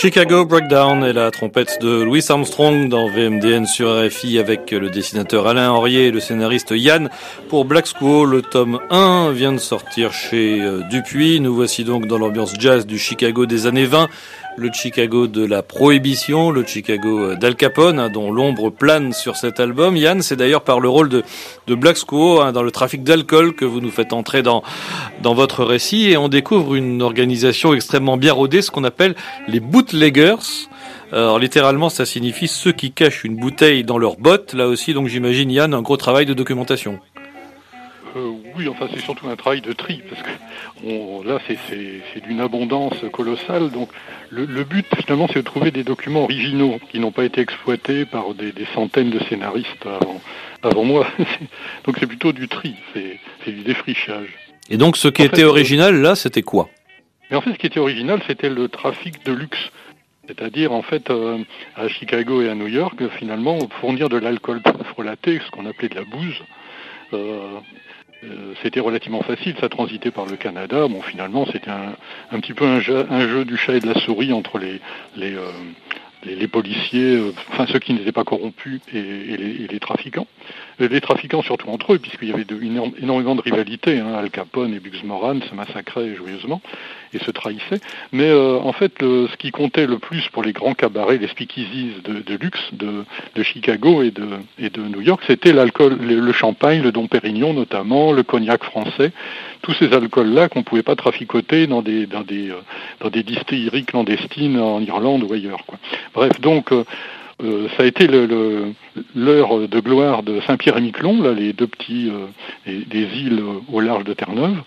Chicago Breakdown et la trompette de Louis Armstrong dans VMDN sur RFI avec le dessinateur Alain Henriet et le scénariste Yann pour Black Squall. Le tome 1 vient de sortir chez Dupuis. Nous voici donc dans l'ambiance jazz du Chicago des années 20. Le Chicago de la prohibition, le Chicago d'Al Capone, dont l'ombre plane sur cet album. Yann, c'est d'ailleurs par le rôle de Black Squall, dans le trafic d'alcool que vous nous faites entrer dans votre récit, et on découvre une organisation extrêmement bien rodée, ce qu'on appelle les bootleggers. Alors littéralement, ça signifie ceux qui cachent une bouteille dans leurs bottes. Là aussi, donc j'imagine, Yann, un gros travail de documentation. Oui, enfin c'est surtout un travail de tri, parce que là c'est d'une abondance colossale. Donc le but finalement c'est de trouver des documents originaux qui n'ont pas été exploités par des centaines de scénaristes avant moi. Donc c'est plutôt du tri, c'est du défrichage. Et donc ce qui était original là, c'était quoi? Mais en fait ce qui était original, c'était le trafic de luxe. C'est-à-dire, en fait, à Chicago et à New York, finalement, fournir de l'alcool frelaté, ce qu'on appelait de la bouse, c'était relativement facile, ça transitait par le Canada. Bon, finalement, c'était un petit peu un jeu du chat et de la souris entre les policiers, enfin ceux qui n'étaient pas corrompus et les trafiquants. Les trafiquants surtout entre eux, puisqu'il y avait énormément de rivalité. Al Capone et Bugs Moran se massacraient joyeusement et se trahissaient. Mais en fait, ce qui comptait le plus pour les grands cabarets, les speakeasies de luxe de Chicago et de New York, c'était l'alcool, le champagne, le Dom Pérignon notamment, le cognac français, tous ces alcools-là qu'on pouvait pas traficoter dans des distilleries clandestines en Irlande ou ailleurs, quoi. Bref, donc ça a été l'heure de gloire de Saint-Pierre-et-Miquelon, là, les deux petits des îles au large de Terre-Neuve,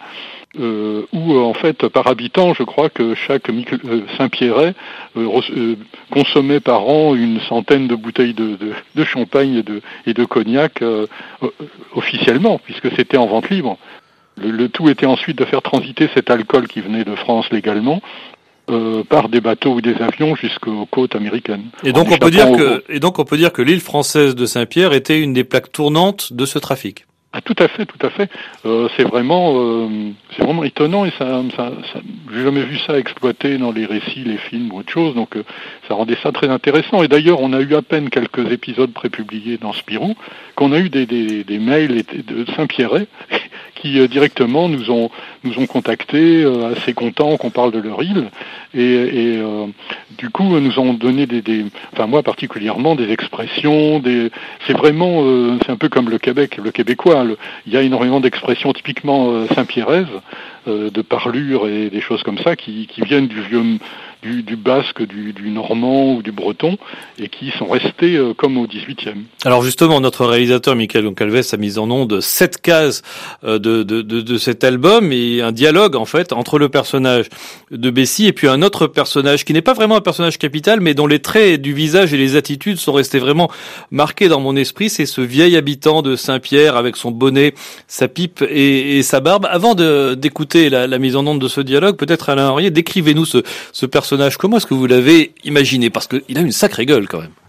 où en fait par habitant, je crois que chaque Saint-Pierrais consommait par an une centaine de bouteilles de champagne et de cognac officiellement, puisque c'était en vente libre. Le tout était ensuite de faire transiter cet alcool qui venait de France légalement par des bateaux ou des avions jusqu'aux côtes américaines. Et donc on peut dire que l'île française de Saint-Pierre était une des plaques tournantes de ce trafic. Ah, tout à fait. C'est vraiment étonnant et ça j'ai jamais vu ça exploité dans les récits, les films ou autre chose. Donc ça rendait ça très intéressant. Et d'ailleurs, on a eu à peine quelques épisodes prépubliés dans Spirou qu'on a eu des mails de Saint-Pierrais qui directement nous ont contactés, assez contents qu'on parle de leur île, et du coup nous ont donné enfin moi particulièrement des expressions, c'est vraiment c'est un peu comme le Québec, le québécois, il y a énormément d'expressions typiquement saint-pierraises, de parlures et des choses comme ça qui viennent du basque, du normand ou du breton, et qui sont restés comme au 18e. Alors justement, notre réalisateur Michael Goncalves a mis en onde 7 cases de cet album, et un dialogue en fait entre le personnage de Bessie et puis un autre personnage qui n'est pas vraiment un personnage capital, mais dont les traits du visage et les attitudes sont restés vraiment marqués dans mon esprit. C'est ce vieil habitant de Saint-Pierre avec son bonnet, sa pipe et sa barbe. Avant d'écouter la mise en onde de ce dialogue, peut-être Alain Henriet, décrivez-nous ce personnage. Comment est-ce que vous l'avez imaginé? Parce qu'il a une sacrée gueule quand même.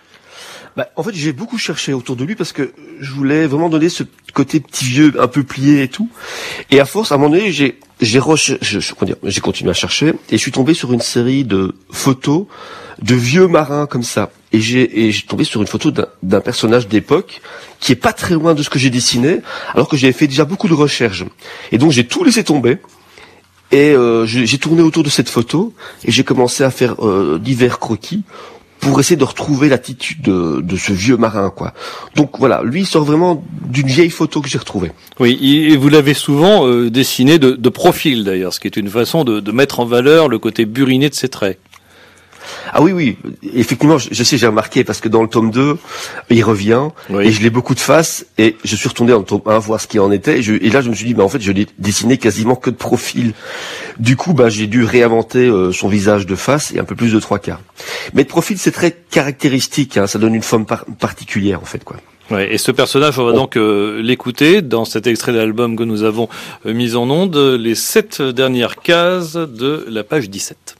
En fait, j'ai beaucoup cherché autour de lui parce que je voulais vraiment donner ce côté petit vieux, un peu plié et tout. Et à force, à un moment donné, j'ai continué à chercher et je suis tombé sur une série de photos de vieux marins comme ça. Et j'ai tombé sur une photo d'un personnage d'époque qui est pas très loin de ce que j'ai dessiné, alors que j'avais fait déjà beaucoup de recherches. Et donc j'ai tout laissé tomber. Et j'ai tourné autour de cette photo et j'ai commencé à faire divers croquis pour essayer de retrouver l'attitude de ce vieux marin, quoi. Donc voilà, lui il sort vraiment d'une vieille photo que j'ai retrouvée. Oui, et vous l'avez souvent dessiné de profil d'ailleurs, ce qui est une façon de mettre en valeur le côté buriné de ses traits. Ah oui, effectivement, je sais, j'ai remarqué, parce que dans le tome 2, il revient, oui. Et je l'ai beaucoup de face, et je suis retourné dans le tome 1 voir ce qu'il en était, et là je me suis dit, en fait, je l'ai dessiné quasiment que de profil. Du coup, j'ai dû réinventer son visage de face et un peu plus de 3/4. Mais de profil, c'est très caractéristique, ça donne une forme particulière, en fait, quoi. Ouais, et ce personnage, on va donc l'écouter dans cet extrait d'album que nous avons mis en onde, les 7 dernières cases de la page 17.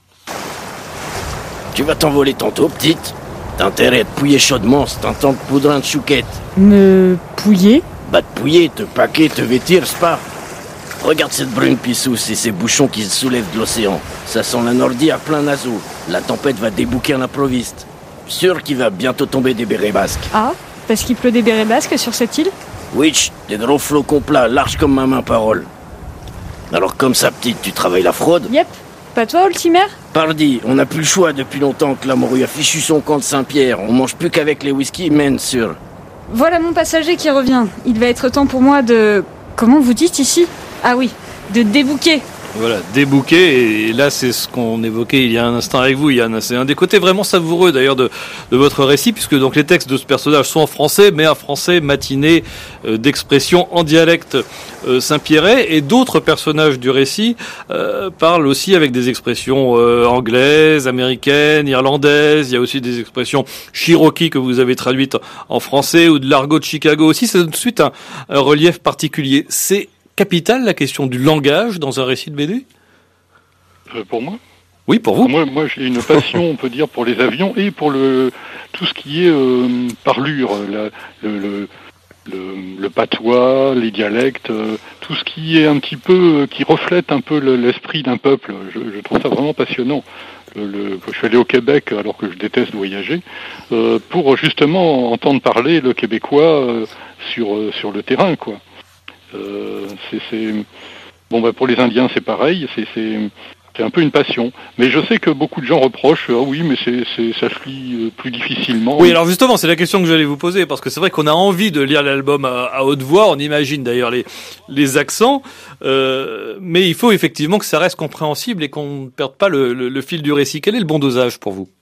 Tu vas t'envoler tantôt, petite. T'as intérêt à te pouiller chaudement, c'est un temps de poudrin de chouquette. Me pouiller? Te pouiller, te paquer, te vêtir, c'est pas. Regarde cette brune pissousse et ces bouchons qui se soulèvent de l'océan. Ça sent la Nordie à plein naseau. La tempête va débouquer à l'improviste. Sûr qu'il va bientôt tomber des bérets basques. Ah, parce qu'il pleut des bérets basques sur cette île? Witch, des gros flocons plats, larges comme ma main parole. Alors comme ça, petite, tu travailles la fraude? Yep. Pas toi, Ultimer? Pardi, on n'a plus le choix depuis longtemps que la morue a fichu son camp de Saint-Pierre. On mange plus qu'avec les whisky, men sûr. Voilà mon passager qui revient. Il va être temps pour moi de... Comment vous dites ici? Ah oui, de débouquer. Voilà, débouquer, et là c'est ce qu'on évoquait il y a un instant avec vous, Yann. C'est un des côtés vraiment savoureux d'ailleurs de votre récit, puisque donc les textes de ce personnage sont en français, mais un français matiné d'expression en dialecte Saint-Pierrais, et d'autres personnages du récit parlent aussi avec des expressions anglaises, américaines, irlandaises. Il y a aussi des expressions cherokee que vous avez traduites en français, ou de l'argot de Chicago aussi. C'est tout de suite un relief particulier. C'est capital, la question du langage dans un récit de BD? Pour moi? Oui, pour vous. Moi j'ai une passion, on peut dire, pour les avions et pour tout ce qui est parlure, le patois, les dialectes, tout ce qui est un petit peu, qui reflète un peu l'esprit d'un peuple. Je trouve ça vraiment passionnant. Je suis allé au Québec alors que je déteste voyager, pour justement entendre parler le québécois sur le terrain, quoi. Pour les Indiens c'est pareil, c'est un peu une passion. Mais je sais que beaucoup de gens reprochent, oui, mais ça se lit plus difficilement. Oui, alors justement, c'est la question que j'allais vous poser, parce que c'est vrai qu'on a envie de lire l'album à haute voix, on imagine d'ailleurs les accents, mais il faut effectivement que ça reste compréhensible et qu'on ne perde pas le fil du récit. Quel est le bon dosage pour vous?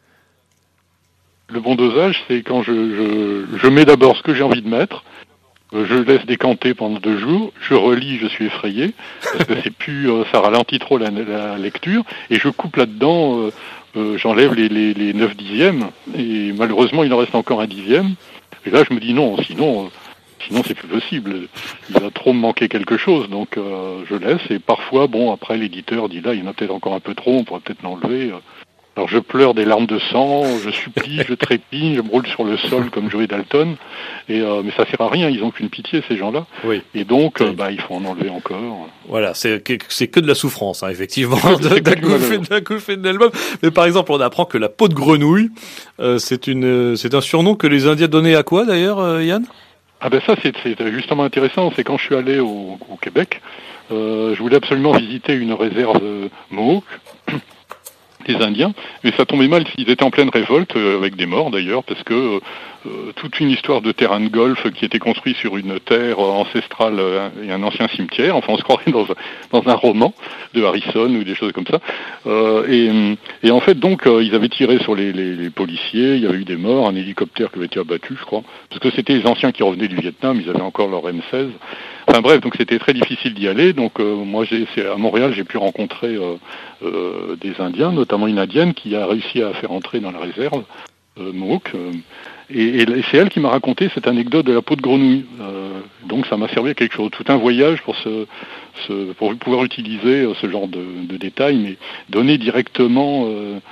Le bon dosage, c'est quand je mets d'abord ce que j'ai envie de mettre. Je laisse décanter pendant 2 jours, je relis, je suis effrayé, parce que c'est plus, ça ralentit trop la lecture, et je coupe là-dedans, j'enlève les 9 dixièmes, et malheureusement il en reste encore un dixième, et là je me dis non, sinon c'est plus possible, il va trop me manquer quelque chose, donc je laisse, et parfois, après l'éditeur dit là, il y en a peut-être encore un peu trop, on pourrait peut-être l'enlever. Alors je pleure des larmes de sang, je supplie, je trépigne, je me roule sur le sol comme Joey Dalton, mais ça sert à rien, ils ont qu'une pitié ces gens-là, oui. Et donc il faut en enlever encore. Voilà, c'est que de la souffrance, hein, effectivement, d'un coup fait de l'album. Mais par exemple, on apprend que la peau de grenouille, c'est un surnom que les Indiens donnaient à quoi d'ailleurs, Yann? Ah ça c'est justement intéressant, c'est quand je suis allé au Québec, je voulais absolument visiter une réserve Mohawk, des Indiens, mais ça tombait mal, ils étaient en pleine révolte, avec des morts d'ailleurs, parce que toute une histoire de terrain de golf qui était construit sur une terre ancestrale et un ancien cimetière, enfin on se croirait dans un roman de Harrison ou des choses comme ça, et en fait donc ils avaient tiré sur les policiers, il y avait eu des morts, un hélicoptère qui avait été abattu je crois, parce que c'était les anciens qui revenaient du Vietnam, ils avaient encore leur M16, enfin bref, donc c'était très difficile d'y aller, donc moi à Montréal j'ai pu rencontrer des Indiens, notamment une Indienne qui a réussi à faire entrer dans la réserve Mohawk, et c'est elle qui m'a raconté cette anecdote de la peau de grenouille. Donc ça m'a servi à quelque chose, tout un voyage pour pour pouvoir utiliser ce genre de détails, mais donner directement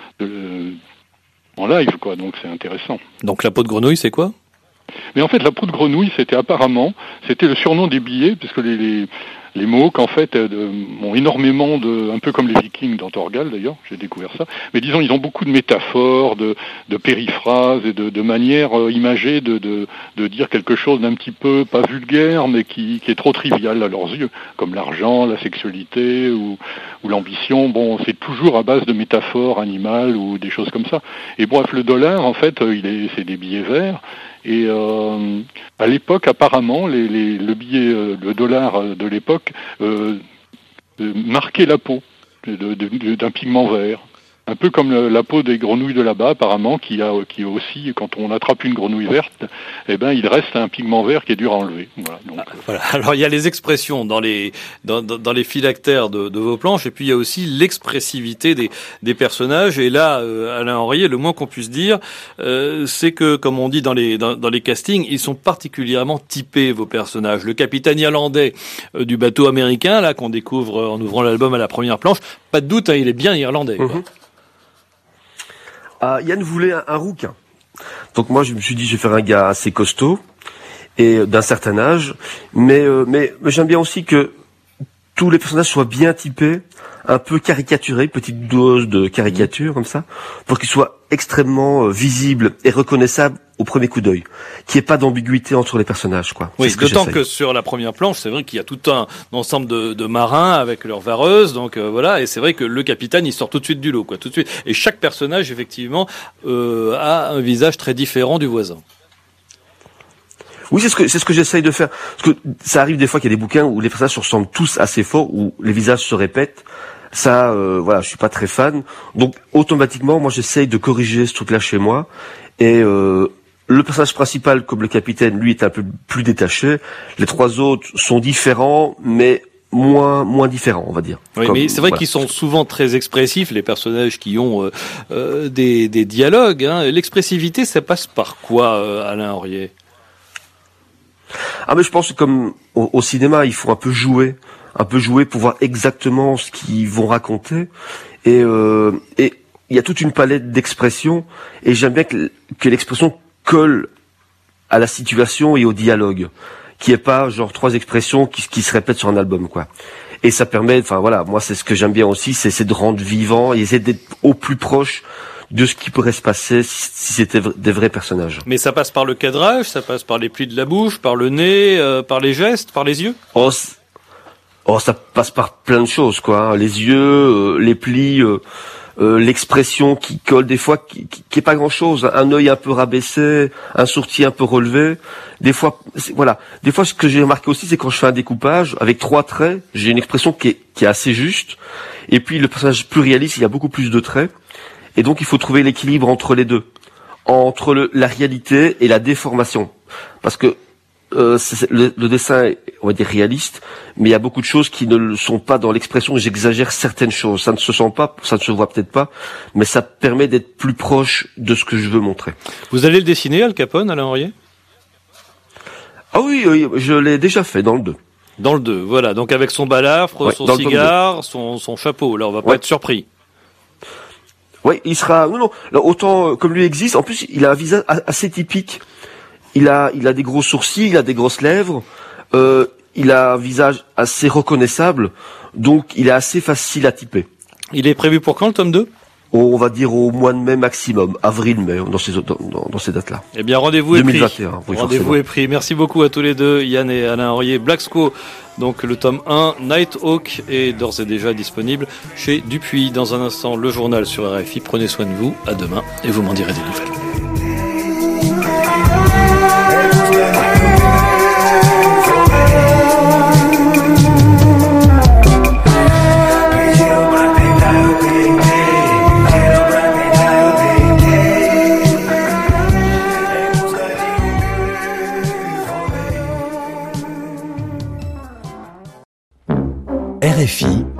en live, quoi. Donc c'est intéressant. Donc la peau de grenouille, c'est quoi? Mais en fait, la peau de grenouille, c'était le surnom des billets, puisque les Mohawks, en fait, ont énormément un peu comme les Vikings dans Torgal, d'ailleurs, j'ai découvert ça, mais disons, ils ont beaucoup de métaphores, de périphrases et de manières imagées de dire quelque chose d'un petit peu, pas vulgaire, mais qui est trop trivial à leurs yeux, comme l'argent, la sexualité ou l'ambition. Bon, c'est toujours à base de métaphores animales ou des choses comme ça. Et bref, le dollar, en fait, c'est des billets verts. Et à l'époque, apparemment, le dollar de l'époque marquait la peau d'un pigment vert. Un peu comme la peau des grenouilles de là-bas, apparemment, qui aussi, quand on attrape une grenouille verte, il reste un pigment vert qui est dur à enlever. Voilà. Donc, voilà. Alors il y a les expressions dans les phylactères de vos planches, et puis il y a aussi l'expressivité des personnages. Et là, Alain Henriet, le moins qu'on puisse dire, c'est que, comme on dit dans les castings, ils sont particulièrement typés, vos personnages. Le capitaine irlandais du bateau américain, là, qu'on découvre en ouvrant l'album à la première planche, pas de doute, il est bien irlandais. Mm-hmm. Yann voulait un rouquin. Donc moi je me suis dit je vais faire un gars assez costaud et d'un certain âge, mais j'aime bien aussi que tous les personnages soient bien typés, un peu caricaturés, petite dose de caricature comme ça, pour qu'ils soient extrêmement visibles et reconnaissables au premier coup d'œil, qu'il n'y ait pas d'ambiguïté entre les personnages, quoi. Oui, d'autant que sur la première planche, c'est vrai qu'il y a tout un ensemble de marins avec leurs vareuses, donc voilà, et c'est vrai que le capitaine, il sort tout de suite du lot, quoi, tout de suite. Et chaque personnage, effectivement, a un visage très différent du voisin. Oui, c'est ce que j'essaye de faire. Parce que ça arrive des fois qu'il y a des bouquins où les personnages se ressemblent tous assez fort, où les visages se répètent. Ça, voilà, je suis pas très fan. Donc, automatiquement, moi, j'essaye de corriger ce truc-là chez moi. Et le personnage principal, comme le capitaine, lui, est un peu plus détaché. Les trois autres sont différents, mais moins différents, on va dire. Oui, mais c'est vrai qu'ils sont souvent très expressifs, les personnages qui ont des dialogues. Hein. L'expressivité, ça passe par quoi, Alain Henriet ? Ah, mais je pense que comme au cinéma, il faut un peu jouer pour voir exactement ce qu'ils vont raconter. Et il y a toute une palette d'expressions, et j'aime bien que l'expression colle à la situation et au dialogue, qui est pas genre 3 expressions qui se répètent sur un album, quoi. Et ça permet, enfin voilà, moi c'est ce que j'aime bien aussi, c'est de rendre vivant et essayer d'être au plus proche de ce qui pourrait se passer si c'était des vrais personnages. Mais ça passe par le cadrage, ça passe par les plis de la bouche, par le nez, par les gestes, par les yeux. Oh, ça passe par plein de choses, quoi. Hein. Les yeux, les plis, l'expression qui colle des fois, qui est pas grand chose. Un œil un peu rabaissé, un sourcil un peu relevé. Des fois, voilà. Des fois, ce que j'ai remarqué aussi, c'est quand je fais un découpage avec 3 traits, j'ai une expression qui est assez juste. Et puis le personnage plus réaliste, il y a beaucoup plus de traits. Et donc, il faut trouver l'équilibre entre les deux, entre la réalité et la déformation, parce que le dessin est, on va dire, réaliste, mais il y a beaucoup de choses qui ne le sont pas dans l'expression. J'exagère certaines choses, ça ne se sent pas, ça ne se voit peut-être pas, mais ça permet d'être plus proche de ce que je veux montrer. Vous allez le dessiner, Al Capone, Alain Henriet ? Ah oui, je l'ai déjà fait dans le 2. Dans le 2, voilà. Donc avec son balafre, ouais, son cigare, son chapeau. Là, on va pas être surpris. Oui, il sera. Non, là, autant comme lui existe. En plus, il a un visage assez typique. Il a des gros sourcils, il a des grosses lèvres. Il a un visage assez reconnaissable. Donc, il est assez facile à typer. Il est prévu pour quand le tome 2 ? On va dire au mois de mai maximum, avril-mai, dans ces dates-là. Eh bien, rendez-vous 2021, est pris. Oui, rendez-vous est pris. Merci beaucoup à tous les deux, Yann et Alain Henriet. Blacksco, donc le tome 1, Nighthawk, est d'ores et déjà disponible chez Dupuis. Dans un instant, le journal sur RFI. Prenez soin de vous. À demain et vous m'en direz des nouvelles. RFI